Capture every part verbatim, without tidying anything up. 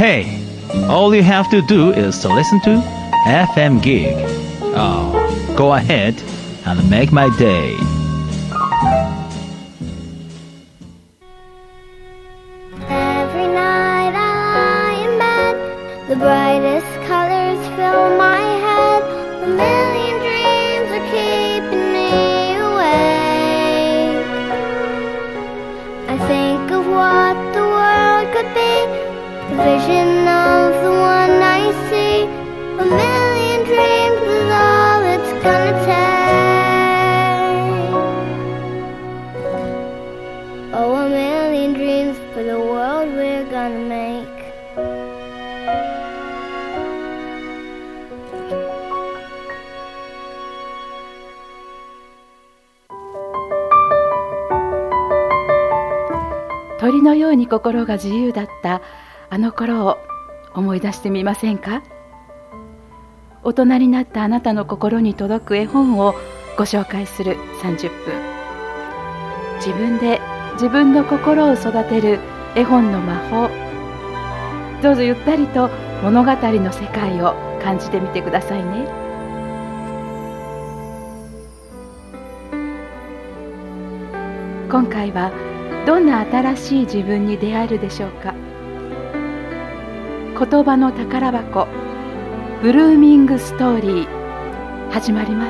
Hey, all you have to do is to listen to エフエム Gig. Oh, go ahead and make my day. Every night I lie in bed, the brightest colors fill my head. A million dreams are keeping me awake. I think of what the world could be, the vision of the one I see. A million dreams is all it's gonna take. Oh, a million dreams for the world we're gonna make. 鳥のように心が自由だったあの頃を思い出してみませんか？大人になったあなたの心に届く絵本をご紹介するさんじゅっぷん。自分で自分の心を育てる絵本の魔法。どうぞゆったりと物語の世界を感じてみてくださいね。今回はどんな新しい自分に出会えるでしょうか。言葉の宝箱ブルーミングストーリー始まります。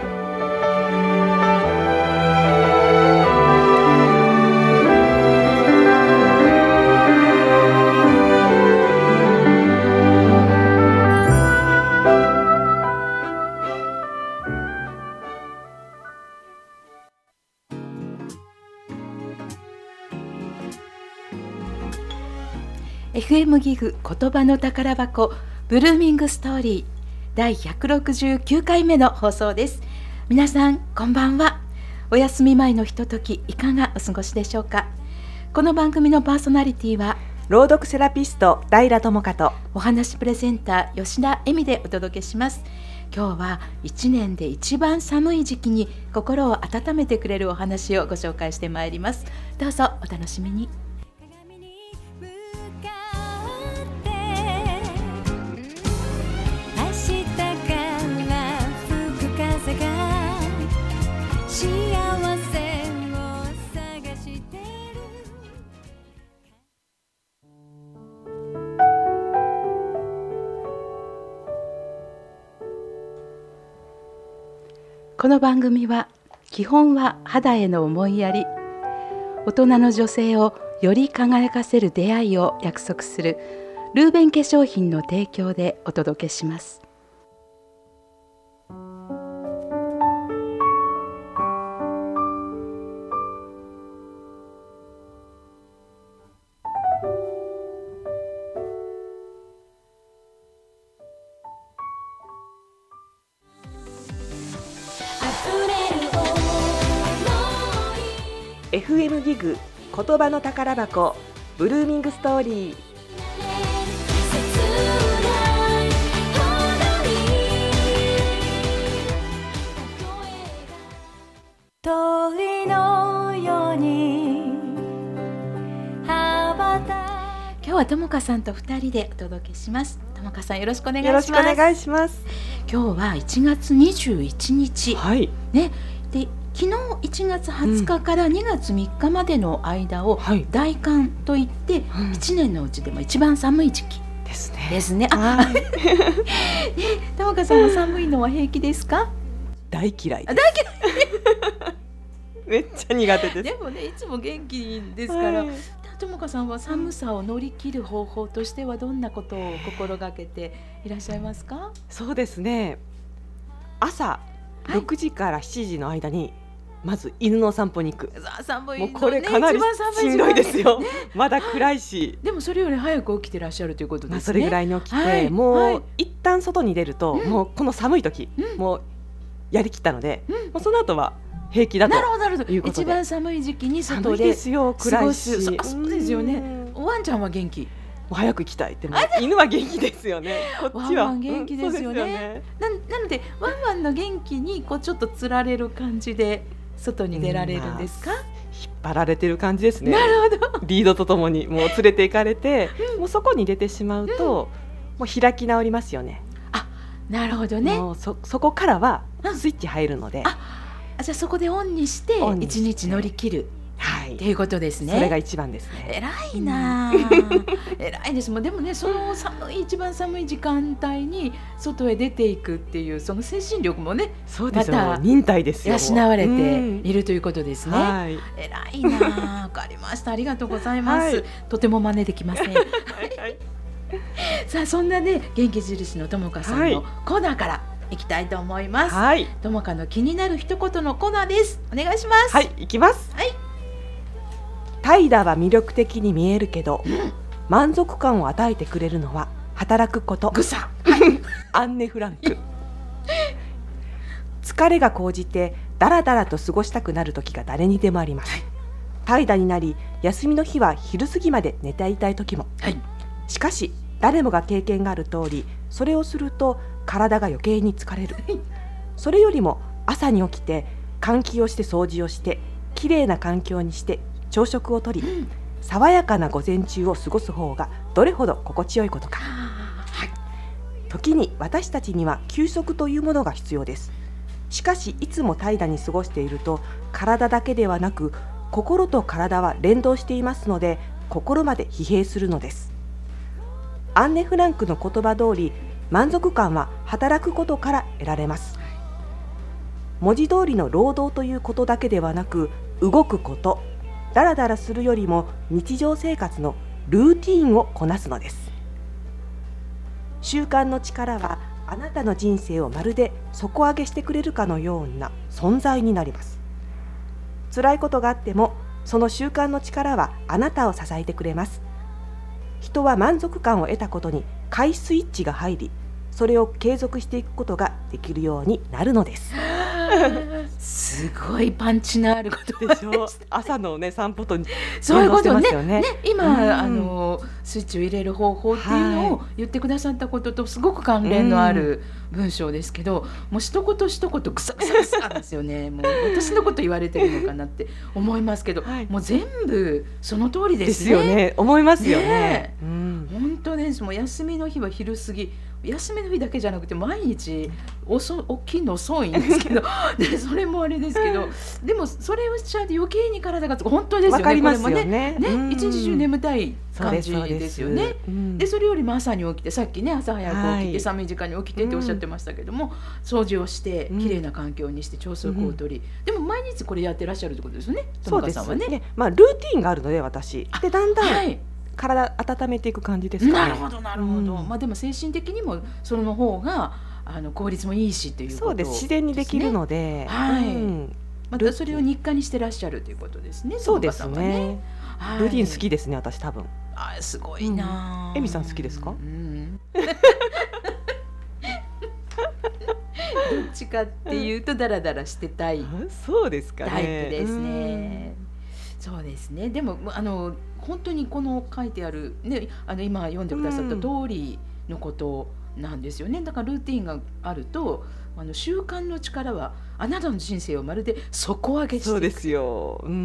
エフエム ギグ言葉の宝箱ブルーミングストーリーだいひゃくろくじゅうきゅうかいめの放送です。皆さんこんばんは。お休み前のひとときいかがお過ごしでしょうか。この番組のパーソナリティは朗読セラピスト平智香とお話プレゼンター吉田恵美でお届けします。今日はいちねんで一番寒い時期に心を温めてくれるお話をご紹介してまいります。どうぞお楽しみに。この番組は基本は肌への思いやり、大人の女性をより輝かせる出会いを約束するルーベン化粧品の提供でお届けします。 エフエム ギグ言葉の宝箱ブルーミングストーリー。 鳥のように羽ばた今日は智香さんとふたりでお届けします。智香さんよろしくお願いします。 よろしくお願いします。 今日はいちがつにじゅういちにち、 はいね、で昨日いちがつはつかからにがつみっかまでの間を大寒といって、うん、いちねんのうちでも一番寒い時期ですね。 ですね。あ、ね、智香さんは寒いのは平気ですか？ 大嫌いです。 大嫌いめっちゃ苦手です。 でもね、いつも元気ですから、はい、智香さんは寒さを乗り切る方法としてはどんなことを心がけていらっしゃいますか？ そうですね、朝ろくじからしちじの間にまず犬の散歩に行く。 寒いのね、 もうこれかなりしんどいですよ、ね、まだ暗いし。 でもそれより早く起きてらっしゃるということですね。まあ、 それぐらいに起きて、はい、もう、はい、一旦外に出ると、うん、もうこの寒い時、うん、もうやりきったので、うん、もうその後は平気だということで。なるほど、 一番寒い時期に外で寒いですよ、暗いし。 そ、そうですよね。ワンちゃんは元気？ もう早く行きたいって。も犬は元気ですよね。こっちはワンワン元気ですよね。うん、よね。な, なのでワンワンの元気にこうちょっとつられる感じで外に出られるんですか？うん、まあ、 引っ張られてる感じですね。 なるほど。 リードとともにもう連れて行かれて、うん、もうそこに出てしまうと、うん、もう開き直りますよね。 あ、なるほどね。 もう そ, そこからはスイッチ入るので、うん、 あじゃあそこでオンにして一日乗り切る、はい、っていうことですね。 それが一番ですね。 偉いな、うん、偉いですもん。でもね、その寒い一番寒い時間帯に外へ出ていくっていうその精神力もね、 そうですよ、また忍耐ですよ、 養われているということですね、 うん、はい、 偉いな。わかりました。ありがとうございます、はい、とても真似できませんはい、はい、さあそんなね元気印のともかさんのコーナーからいきたいと思います。はい、ともかの気になる一言のコーナーです。お願いします。 はい、いきます。はい、怠惰は魅力的に見えるけど、うん、満足感を与えてくれるのは働くこと。 ぐさアンネ・フランク疲れが高じてだらだらと過ごしたくなる時が誰にでもあります。はい、怠惰になり休みの日は昼過ぎまで寝ていたい時も、はい、しかし誰もが経験がある通り、それをすると体が余計に疲れる。それよりも朝に起きて換気をして掃除をしてきれいな環境にして朝食をとり、うん、爽やかな午前中を過ごす方がどれほど心地よいことか。はい、時に私たちには休息というものが必要です。しかしいつも怠惰に過ごしていると体だけではなく心と体は連動していますので、心まで疲弊するのです。アンネ・フランクの言葉通り、満足感は働くことから得られます。文字通りの労働ということだけではなく、動くこと、だらだらするよりも日常生活のルーティーンをこなすのです。習慣の力はあなたの人生をまるで底上げしてくれるかのような存在になります。辛いことがあってもその習慣の力はあなたを支えてくれます。人は満足感を得たことに回スイッチが入り、それを継続していくことができるようになるのです。 すごいパンチのあることでしょ。 朝のね散歩とそういうことね。ね、今、うん、あのスイッチを入れる方法っていうのを言ってくださったこととすごく関連のある文章ですけど、うん、もう一言一言ぐさぐさぐさですよね。もう私のこと言われてるのかなって思いますけど、はい、もう全部その通りですね。 ですよね。思いますよね。 ね、うん、本当です。もう休みの日は昼過ぎ。休みの日だけじゃなくて毎日遅起きるの遅いんですけどでそれもあれですけど、でもそれをしちゃうと余計に体が本当ですよね。 わかりますよね。 これもね、ね、一日中眠たい感じですよね。うん、でそれよりも朝に起きて、さっきね朝早く起きて、はい、寒い時間に起きてっておっしゃってましたけども、うん、掃除をしてきれいな環境にして朝食をとり、うん、でも毎日これやってらっしゃるってことですよね。 そうですね。まあルーティーンがあるので私でだんだん、はい、体温めていく感じですかね。 なるほどなるほど、うん、まあでも精神的にもその方があの効率もいいしということですね。 そうです。自然にできるので、 はい、うん、またそれを日課にしてらっしゃるということですね。 そうですね、はい、ルーティン好きですね私多分。 あ、すごいな、 うん、エミさん好きですか？うん、どっちかっていうとダラダラしてたいそうですかね、 タイプですね。そうですね。でもあの本当にこの書いてある、ね、あの今読んでくださった通りのことなんですよね。だからルーティンがあると、あの習慣の力はあなたの人生をまるで底上げしていく。 そうですよ、うん、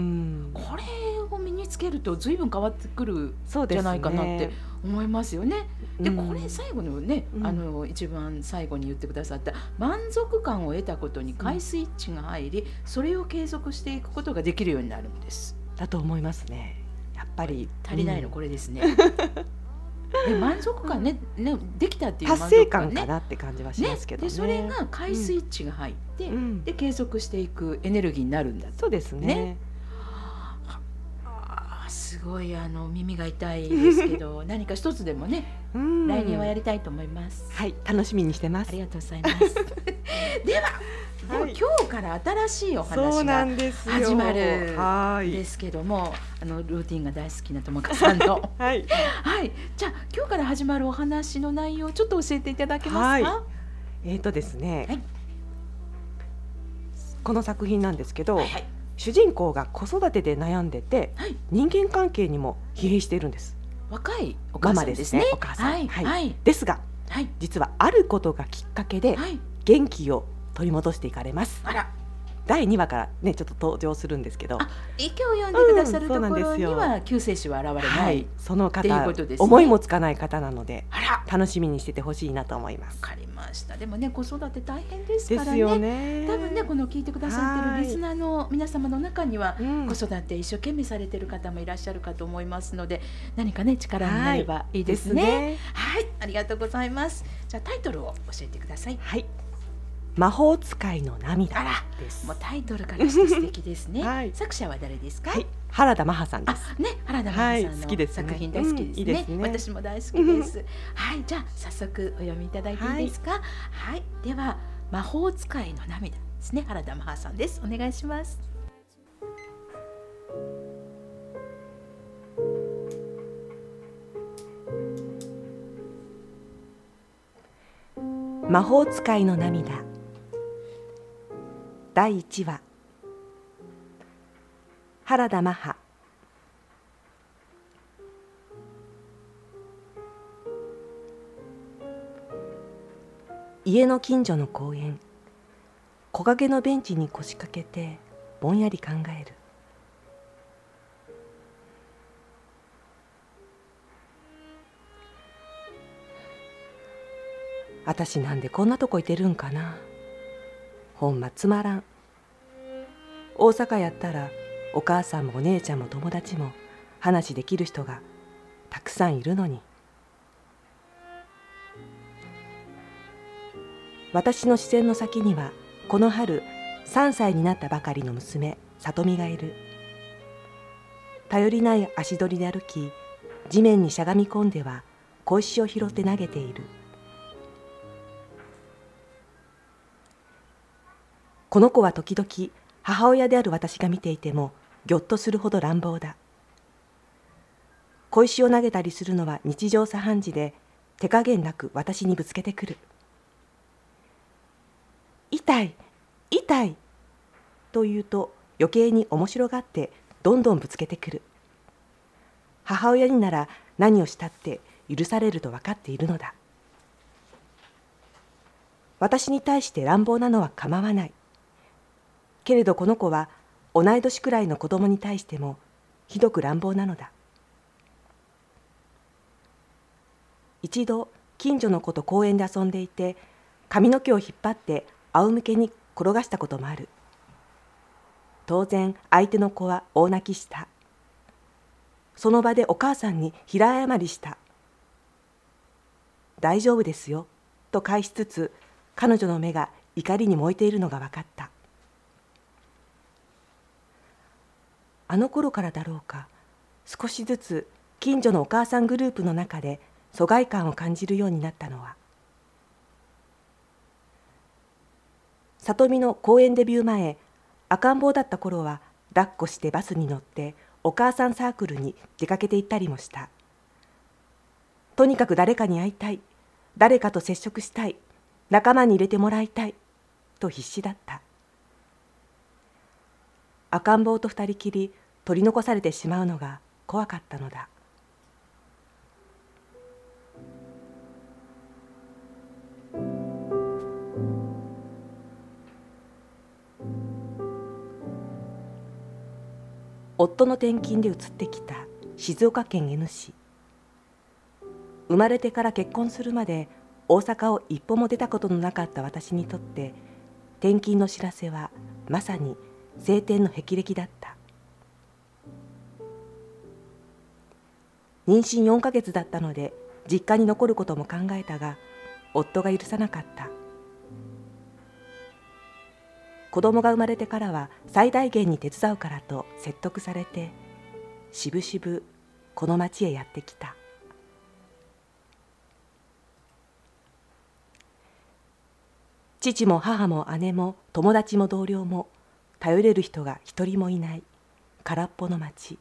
これを身につけると随分変わってくるじゃないかなって思いますよね。で、うん、これ最後のね、うん、あの一番最後に言ってくださった満足感を得たことに回スイッチが入り、うん、それを継続していくことができるようになるんです。 だと思いますね。やっぱり足りないの、うん、これですね。で満足感ね、ね、できたっていう満足感、 ね、達成感かなって感じはしますけどね。 でそれが回スイッチが入って、うん、で継続していくエネルギーになるんだ、ね、 そうですね。 あ、すごいあの耳が痛いですけど何か一つでもね来年はやりたいと思います。 はい、楽しみにしてます。 ありがとうございますではでも今日から新しいお話が始まるんですけども、あのルーティンが大好きなともかさんとはい、はい、じゃあ今日から始まるお話の内容をちょっと教えていただけますか？はい、 えーとですね、はい、この作品なんですけど、はいはい、主人公が子育てで悩んでて、はい、人間関係にも疲弊しているんです。 若いお母さんですね。 お母さん、はいはい、 ですが、はい、実はあることがきっかけで元気を取り戻していかれます。 あら、 だいにわからねちょっと登場するんですけど、 あ、今日読んでくださるところにうんそうなんですよは救世主は現れない、 はい、そのっていう方、 ことですね思いもつかない方なのであら、 楽しみにしててほしいなと思います。 わかりました。でもね、子育て大変ですからね。 ですよね。 多分ね、この聞いてくださってるリスナーの皆様の中には、 うん子育て一生懸命されてる方もいらっしゃるかと思いますので、何かね力になればいいですね。 はいですねはい、ありがとうございます。じゃあタイトルを教えてください。 はい、魔法使いの涙あら、 です。 もうタイトルからして素敵ですね。 はい作者は誰ですか？ はい、原田マハさんであ、 す。 ね、原田真はい帆さんの好きですね作品大好きですね。 うんいいですね私も大好きです。はい、じゃあ早速お読みいただいていいですか？はい、では魔法使いの涙ですね。原田真帆さんです。お願いします。 魔法使いの涙だいいちわ、原田マハ。家の近所の公園、木陰のベンチに腰掛けてぼんやり考える。あたしなんでこんなとこいてるんかな。ほんまつまらん。大阪やったらお母さんもお姉ちゃんも友達も話できる人がたくさんいるのに。私の視線の先にはこの春さんさいになったばかりの娘里美がいる。頼りない足取りで歩き、地面にしゃがみ込んでは小石を拾って投げている。この子は時々母親である私が見ていてもぎょっとするほど乱暴だ。小石を投げたりするのは日常茶飯事で、手加減なく私にぶつけてくる。痛い痛いと言うと余計に面白がってどんどんぶつけてくる。母親になら何をしたって許されると分かっているのだ。私に対して乱暴なのは構わない。けれどこの子は同い年くらいの子供に対してもひどく乱暴なのだ。一度近所の子と公園で遊んでいて、髪の毛を引っ張って仰向けに転がしたこともある。当然相手の子は大泣きした。その場でお母さんに平謝りした。大丈夫ですよと返しつつ、彼女の目が怒りに燃えているのが分かった。あの頃からだろうか、少しずつ近所のお母さんグループの中で疎外感を感じるようになったのは、里美の公演デビュー前、赤ん坊だった頃は抱っこしてバスに乗ってお母さんサークルに出かけて行ったりもした。とにかく誰かに会いたい、誰かと接触したい、仲間に入れてもらいたいと必死だった。赤ん坊と二人きり取り残されてしまうのが怖かったのだ。夫の転勤で移ってきた静岡県 N 市。生まれてから結婚するまで大阪を一歩も出たことのなかった私にとって、転勤の知らせはまさに晴天の霹靂だった。妊娠よんかげつだったので実家に残ることも考えたが、夫が許さなかった。子供が生まれてからは最大限に手伝うからと説得されて、しぶしぶこの町へやってきた。父も母も姉も友達も同僚も頼れる人が一人もいない空っぽの町。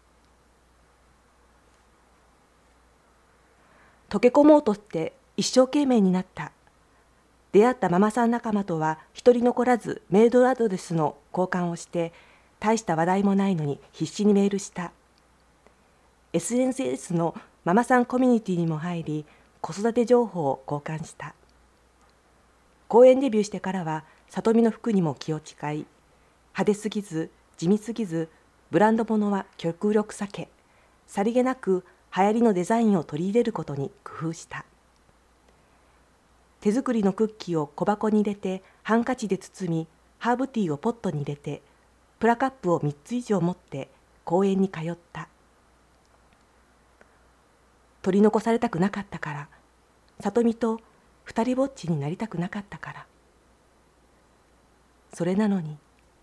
溶け込もうとして一生懸命になった。出会ったママさん仲間とは一人残らずメールアドレスの交換をして、大した話題もないのに必死にメールした。 エスエヌエス のママさんコミュニティにも入り、子育て情報を交換した。公演デビューしてからは里美の服にも気を使い、 派手すぎず地味すぎず、ブランド物は極力避け、さりげなく流行りのデザインを取り入れることに工夫した。手作りのクッキーを小箱に入れてハンカチで包み、ハーブティーをポットに入れて、プラカップをみっつ以上持って公園に通った。取り残されたくなかったから、里美と二人ぼっちになりたくなかったから。それなのに、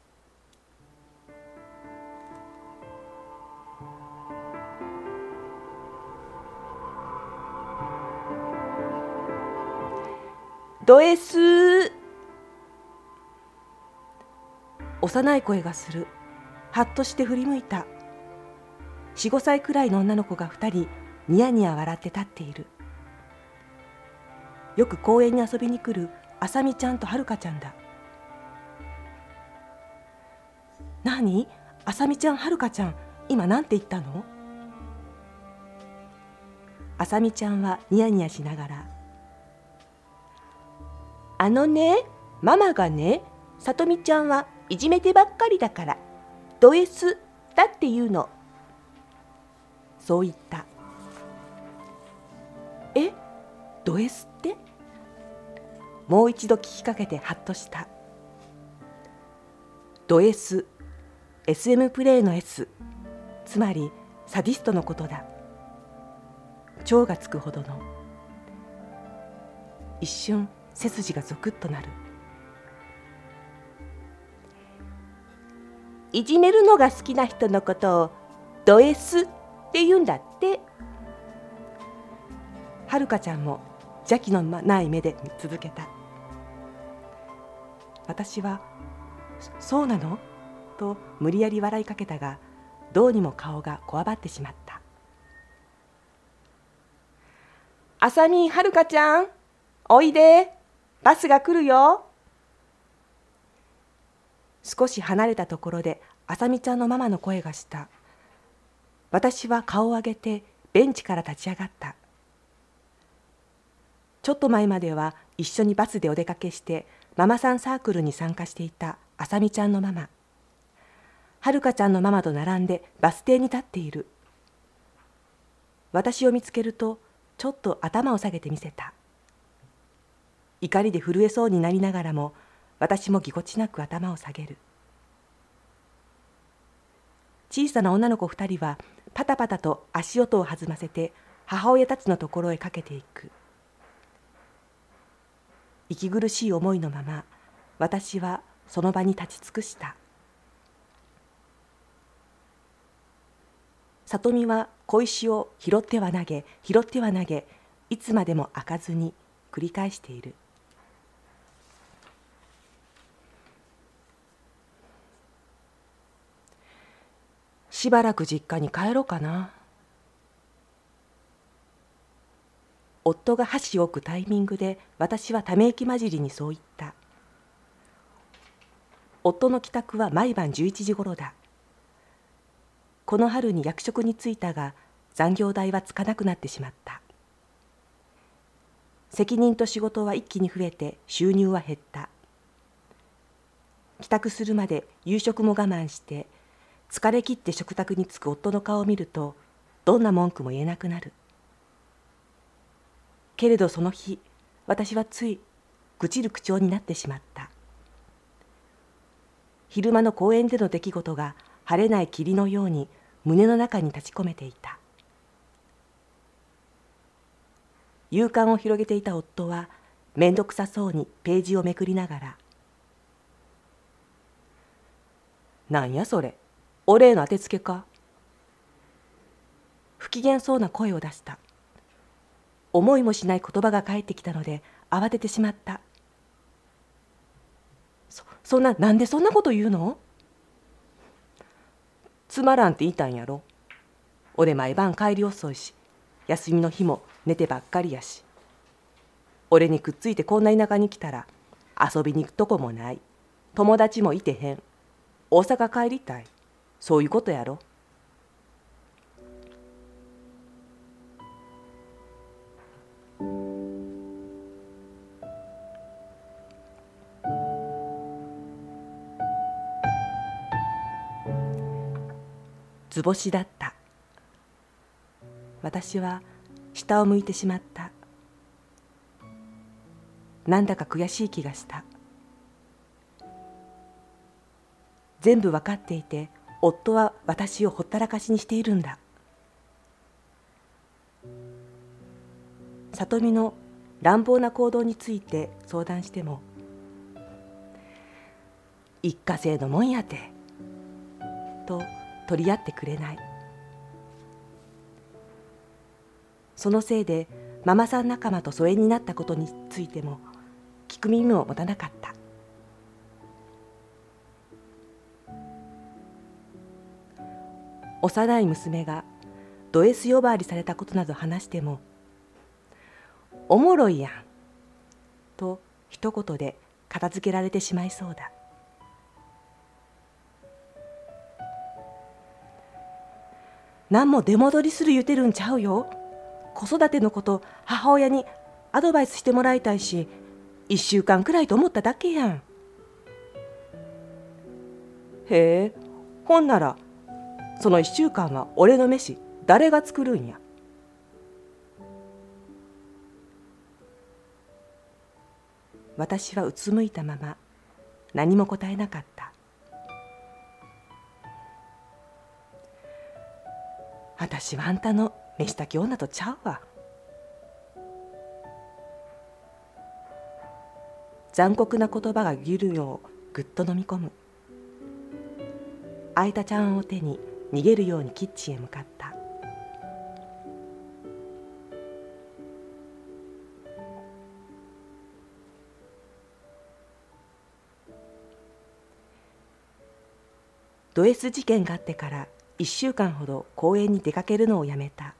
ド S。 幼い声がする。はっとして振り向いた。よん、ごさいくらいの女の子が二人ニヤニヤ笑って立っている。よく公園に遊びに来るあさみちゃんとはるかちゃんだ。なに、あさみちゃん、はるかちゃん、今なんて言ったの？あさみちゃんはニヤニヤしながら、あのね、ママがね、さとみちゃんはいじめてばっかりだからド S だって言うの。そう言った。え、ド S って？もう一度聞きかけてハッとした。ド S、エスエム プレイの S、つまりサディストのことだ。超がつくほどの。一瞬背筋がゾクッとなる。いじめるのが好きな人のことをド S って言うんだって。はるかちゃんも邪気のない目で続けた。私はそうなのと無理やり笑いかけたが、どうにも顔がこわばってしまった。あさみ、はるかちゃん、おいで、バスが来るよ。少し離れたところであさみちゃんのママの声がした。私は顔を上げてベンチから立ち上がった。ちょっと前までは一緒にバスでお出かけしてママさんサークルに参加していたあさみちゃんのママ、はるかちゃんのママと並んでバス停に立っている。私を見つけるとちょっと頭を下げてみせた。怒りで震えそうになりながらも、私もぎこちなく頭を下げる。小さな女の子二人はパタパタと足音を弾ませて母親たちのところへかけていく。息苦しい思いのまま、私はその場に立ち尽くした。里美は小石を拾っては投げ、拾っては投げ、いつまでも開かずに繰り返している。しばらく実家に帰ろうかな。夫が箸を置くタイミングで私はため息混じりにそう言った。夫の帰宅は毎晩じゅういちじごろだ。この春に役職に就いたが残業代はつかなくなってしまった。責任と仕事は一気に増えて収入は減った。帰宅するまで夕食も我慢して疲れ切って食卓に着く夫の顔を見るとどんな文句も言えなくなる。けれどその日、私はつい愚痴る口調になってしまった。昼間の公園での出来事が晴れない霧のように胸の中に立ち込めていた。夕刊を広げていた夫はめんどくさそうにページをめくりながら、なんやそれ、お礼の当てつけか。不機嫌そうな声を出した。思いもしない言葉が返ってきたので慌ててしまった。そ、そんな、なんでそんなこと言うの？つまらんって言いたんやろ。俺毎晩帰り遅いし、休みの日も寝てばっかりやし。俺にくっついてこんな田舎に来たら遊びに行くとこもない。友達もいてへん。大阪帰りたい。そういうことやろ。 図星だった。私は下を向いてしまった。なんだか悔しい気がした。全部わかっていて、夫は私をほったらかしにしているんだ。里美の乱暴な行動について相談しても、一過性のもんやてと取り合ってくれない。そのせいでママさん仲間と疎遠になったことについても聞く耳を持たなかった。幼い娘がド S 呼ばわりされたことなど話しても、おもろいやんと一言で片付けられてしまいそうだ。何も出戻りする言うてるんちゃうよ。子育てのこと母親にアドバイスしてもらいたいし、一週間くらいと思っただけやん。へえ、ほんならその一週間は俺の飯誰が作るんや。私はうつむいたまま何も答えなかった。私はあんたの飯炊き女とちゃうわ。残酷な言葉がギルをぐっと飲み込む。空いた茶碗を手に逃げるようにキッチンへ向かった。ド S 事件があってからいっしゅうかんほど公園に出かけるのをやめた。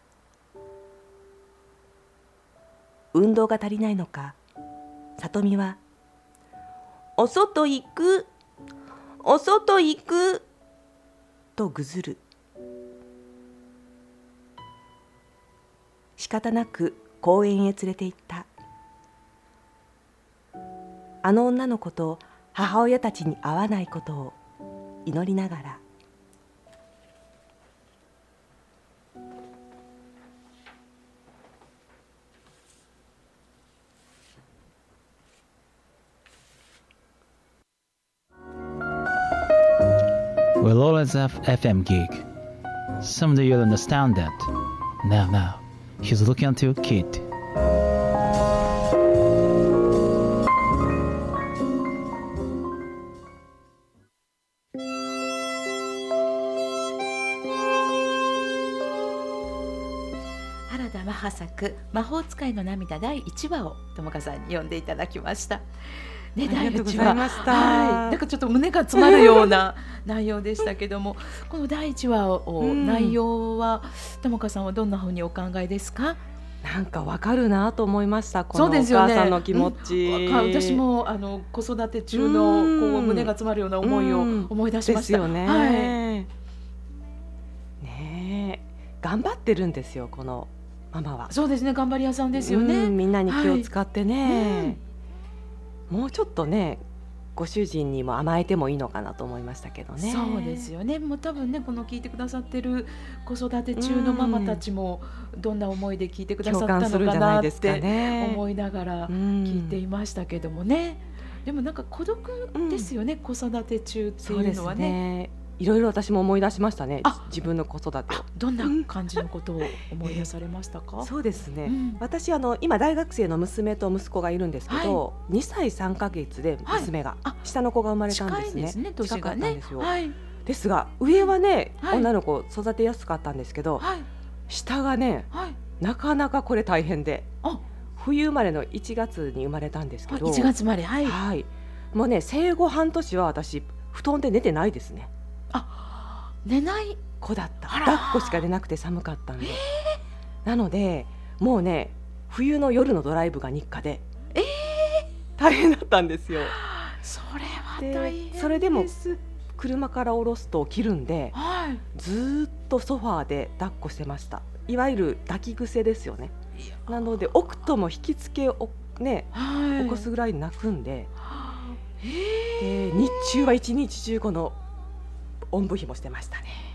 運動が足りないのか、里美はお外行く、お外行くとぐずる。仕方なく公園へ連れて行った。あの女の子と母親たちに会わないことを祈りながら。 We'll always have F M gig. Someday you'll understand that. Now, now, he's looking at your kid. 原田マハ作魔法使いの涙だいいちわを友香さんに読んでいただきました。ね、 ありがとうございました。 はい、なんかちょっと胸が詰まるような内容でしたけども、このだいいちわを、うん、内容は友香さんはどんなふうにお考えですか？ なんかわかるなと思いました。このお母さんの気持ち、 うん、私もあの子育て中のこう胸が詰まるような思いを思い出しました。 ですよね。 はい、 ねえ、頑張ってるんですよ、このママは。 そうですね、頑張り屋さんですよね。 みんなに気を使ってね、 はい、 うん、もうちょっとねご主人にも甘えてもいいのかなと思いましたけどね。 そうですよね。もう多分ね、この聞いてくださってる子育て中のママたちもどんな思いで聞いてくださったのかなって思いながら聞いていましたけどもね。でもなんか孤独ですよね、うん、子育て中っていうのは ね, ねいろいろ私も思い出しましたね。自分の子育てを。 どんな感じのことを思い出されましたか？ そうですね、 うん、 私あの今大学生の娘と息子がいるんですけど、はい、にさいさんかげつで娘が、はい、下の子が生まれたんですね。 近いですね、年がね。 近かったんですよ、 はい、 ですが上はね、 はい、 女の子育てやすかったんですけど、はい、下がね、はい、なかなかこれ大変で、冬生まれのいちがつに生まれたんですけど、 いちがつ生まれ、はい、 はい、もうね生後半年は私布団で寝てないですね。 あ、寝ない子だった。抱っこしか出なくて寒かったんで、なのでもうね冬の夜のドライブが日課で、えー、大変だったんですよ。 それは大変です。 それでも車から降ろすと起きるんで、はい、ずっとソファーで抱っこしてました。いわゆる抱き癖ですよね。なので置くとも引きつけを、ね、はい、起こすぐらい泣くんで、で日中は一日中このおんぶひもしてましたね。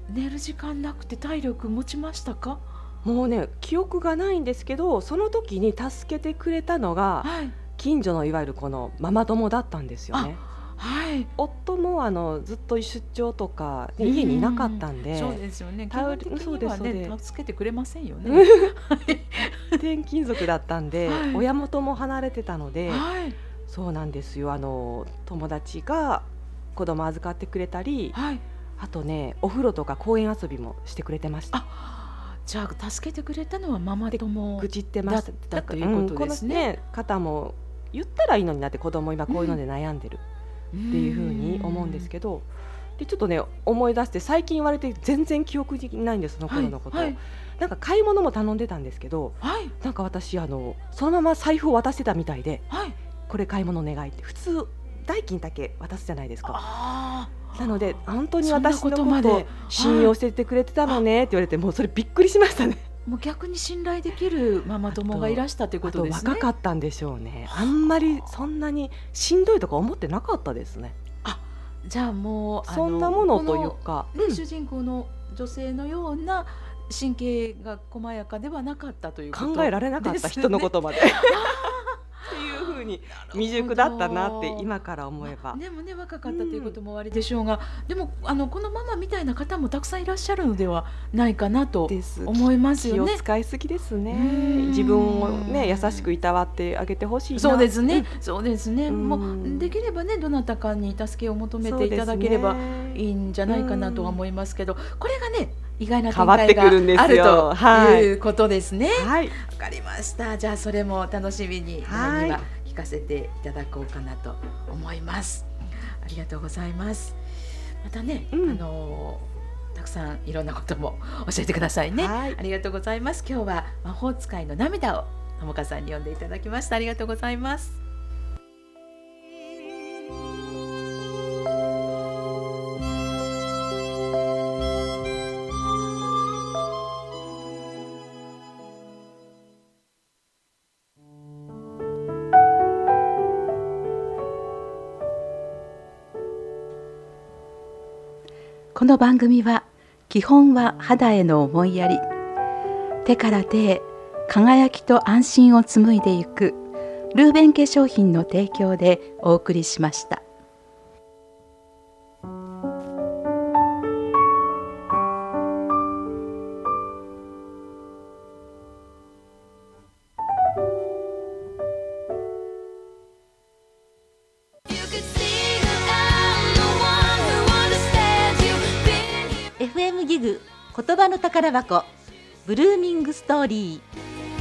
寝る時間なくて体力持ちましたか？ もうね記憶がないんですけど、その時に助けてくれたのが、はい、近所のいわゆるこのママ友だったんですよね。はい、夫もあのずっと出張とか、ね、家にいなかったんで、 そうですよね、基本的にはね助けてくれませんよね転勤族だったんで、はい、親元も離れてたので、はい、そうなんですよ、あの友達が子供預かってくれたり、はい、あとねお風呂とか公園遊びもしてくれてました。 あ、じゃあ助けてくれたのはママ友愚痴ってましただったということですね。 うん、このね方も言ったらいいのになって、子供今こういうので悩んでる、うん、っていうふうに思うんですけど、でちょっとね思い出して最近言われて全然記憶にないんです、その頃のこと、はいはい、なんか買い物も頼んでたんですけど、はい、なんか私あのそのまま財布を渡してたみたいで、はい、これ買い物お願いって普通代金だけ渡すじゃないですか。あ、なので本当に私のことを信用しててくれてたのねって言われて、もうそれびっくりしましたね。 もう逆に信頼できるママ友がいらしたということですね。 あと若かったんでしょうね。あんまりそんなにしんどいとか思ってなかったですね。 あ、じゃあもうそんなものというか、 ね、うん、主人公の女性のような神経が細やかではなかったということですね。 考えられなかった人のことまでっていう風に未熟だったなって今から思えば、 まあ、でもね若かったということもおありでしょうが、うん、でもあのこのママみたいな方もたくさんいらっしゃるのではないかなと思いますよね。 気を使いすぎですね。自分をね優しくいたわってあげてほしいな。 そうですね、うん、そうですね、うん、もうできればねどなたかに助けを求めていただければいいんじゃないかなとは思いますけど、これがね意外な展開があるということですね。はい、わかりました。じゃあそれも楽しみに来には聞かせていただこうかなと思います。ありがとうございます。またね、うん、あのたくさんいろんなことも教えてくださいね。はい、ありがとうございます。今日は魔法使いの涙をともかさんに読んでいただきました。ありがとうございます。この番組は基本は肌への思いやり、手から手へ輝きと安心を紡いでいくルーベン化粧品の提供でお送りしました。 エフエム ギグ言葉の宝箱ブルーミングストーリー。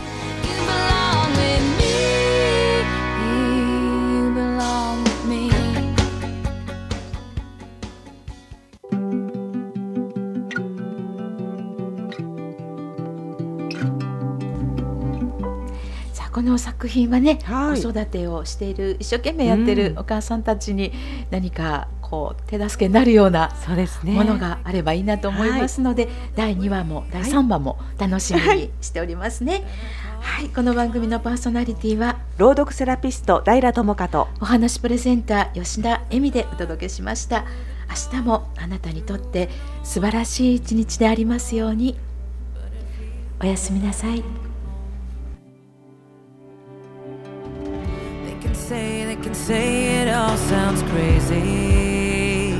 さあこの作品はね、はい、子育てをしている一生懸命やってるお母さんたちに何かこう手助けになるようなものがあればいいなと思いますので、はい、だいにわもだいさんわも楽しみにしておりますね。はいはい、この番組のパーソナリティは朗読セラピスト平智香とお話プレゼンター吉田恵美でお届けしました。明日もあなたにとって素晴らしい一日でありますように。おやすみなさい。They can say, they can say it all sounds crazy.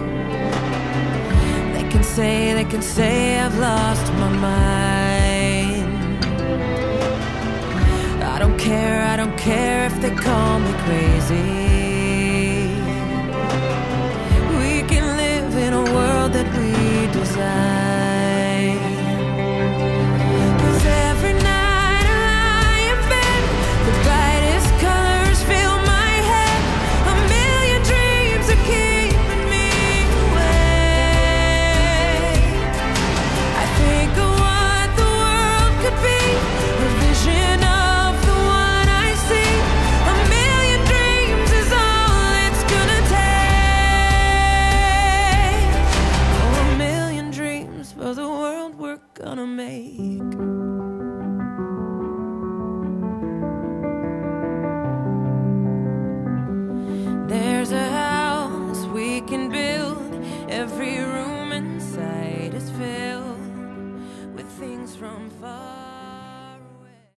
They can say, they can say I've lost my mind.I don't care, I don't care if they call me crazy. We can live in a world that we desire.